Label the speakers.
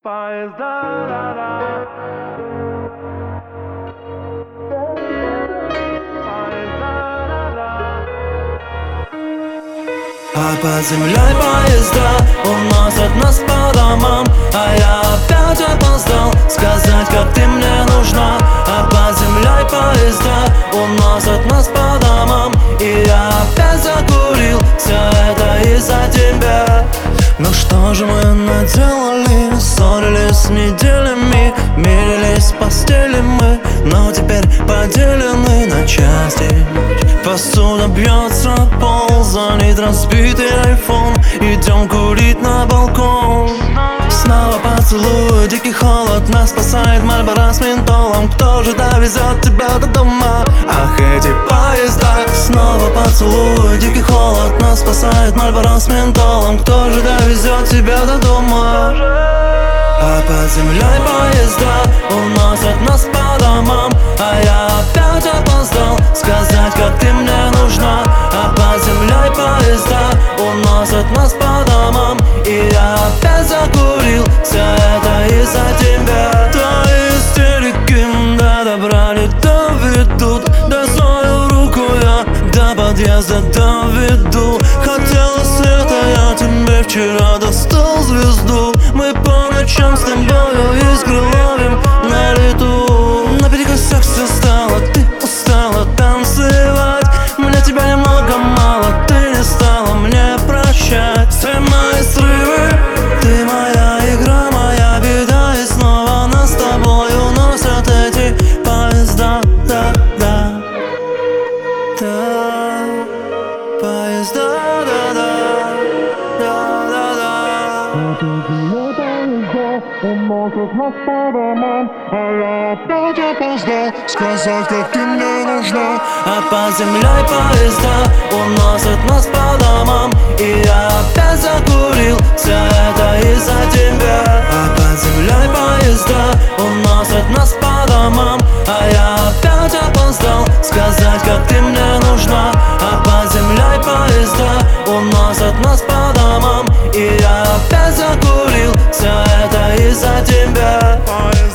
Speaker 1: Поезда, да-да. Поезда, да-да.
Speaker 2: А под землей поезда уносят нас по домам, а я опять опоздал сказать, как ты мне нужна. А под землей поезда уносят нас по домам, и я опять закурил, все это из-за тебя. Ну что же мы наделали? Ссорились неделями, мирились в постели мы, но теперь поделены на части. Посуда бьется о пол, звонит разбитый айфон, идем курить на балкон. Снова поцелуй, дикий холод нас спасает Мальборо с ментолом. Кто же довезет тебя до дома? Ах, эти поезда. Снова поцелуй, дикий холод нас спасает Мальборо с ментолом. Кто же довезет тебя до дома? А под землей поезда уносят нас по домам, а я опять опоздал сказать, как ты мне нужна. А под землей поезда уносят нас по домам, и я опять закурил, все это из-за тебя. Твои истерики до добра не доведут, дай свою руку, я до подъезда доведу. Хотелось это, я тебе вчера достал звезду. Мы по ночам с тобою искры ловим на лету. На перекосах все стало, ты устала танцевать. Мне тебя немного мало, ты не стала мне прощать. Все мои срывы, ты моя игра, моя беда. И снова нас с тобой уносят эти поезда. Да-да, да, поезда, да-да,
Speaker 1: Уносят нас по домам, а я опять опоздал сказать, как ты мне нужна.
Speaker 2: а под землей поезда уносят нас по домам, и я опять закурил, все это из-за тебя. А под землей поезда уносят нас по домам, а я опять опоздал сказать, как ты мне нужна. А под землей поезда уносят нас по домам, и я опять закурил, все это из-за тебя.